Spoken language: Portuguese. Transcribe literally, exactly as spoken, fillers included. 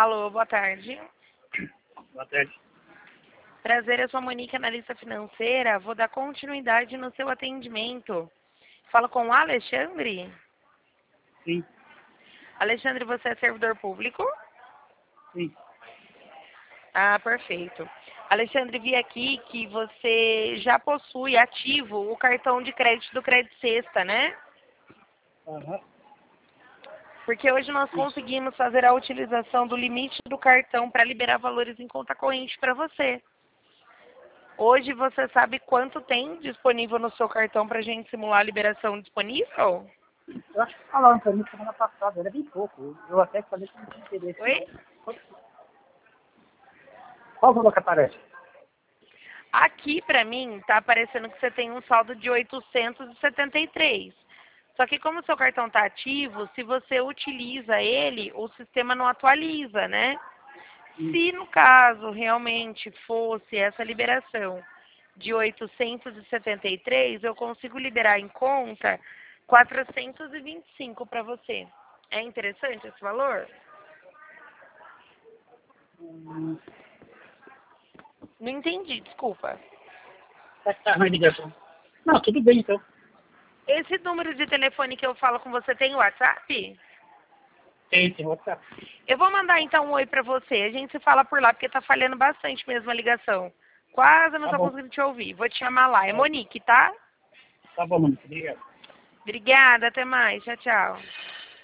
Alô, boa tarde. Boa tarde. Prazer, eu sou a Monique, analista financeira. Vou dar continuidade no seu atendimento. Falo com o Alexandre. Sim, Alexandre, você é servidor público? sim. Ah, perfeito. Alexandre, vi aqui que você já possui ativo o cartão de crédito do Crédito Sexta, né? Aham. Porque hoje nós conseguimos fazer a utilização do limite do cartão para liberar valores em conta corrente para você. Hoje você sabe quanto tem disponível no seu cartão para a gente simular a liberação disponível? Eu acho que falaram pra mim semana passada, era bem pouco. Eu até falei que não tinha interesse. Oi? Qual o valor que aparece? Aqui para mim está aparecendo que você tem um saldo de oitocentos e setenta e três. Só que como o seu cartão está ativo, se você utiliza ele, o sistema não atualiza, né? Hum. Se no caso realmente fosse essa liberação de oitocentos e setenta e três, eu consigo liberar em conta quatrocentos e vinte e cinco para você. É interessante esse valor? Hum, Não entendi, desculpa. Será que tá na ligação? Não, tudo bem então. Esse número de telefone que eu falo com você tem WhatsApp? Tem, tem WhatsApp. Eu vou mandar então um oi pra você. A gente se fala por lá, porque tá falhando bastante mesmo a ligação. Quase não Tá tô bom. conseguindo te ouvir. Vou te chamar lá. É Tá, Monique, tá? tá bom, mano. Obrigado. Obrigada, até mais. Tchau, tchau.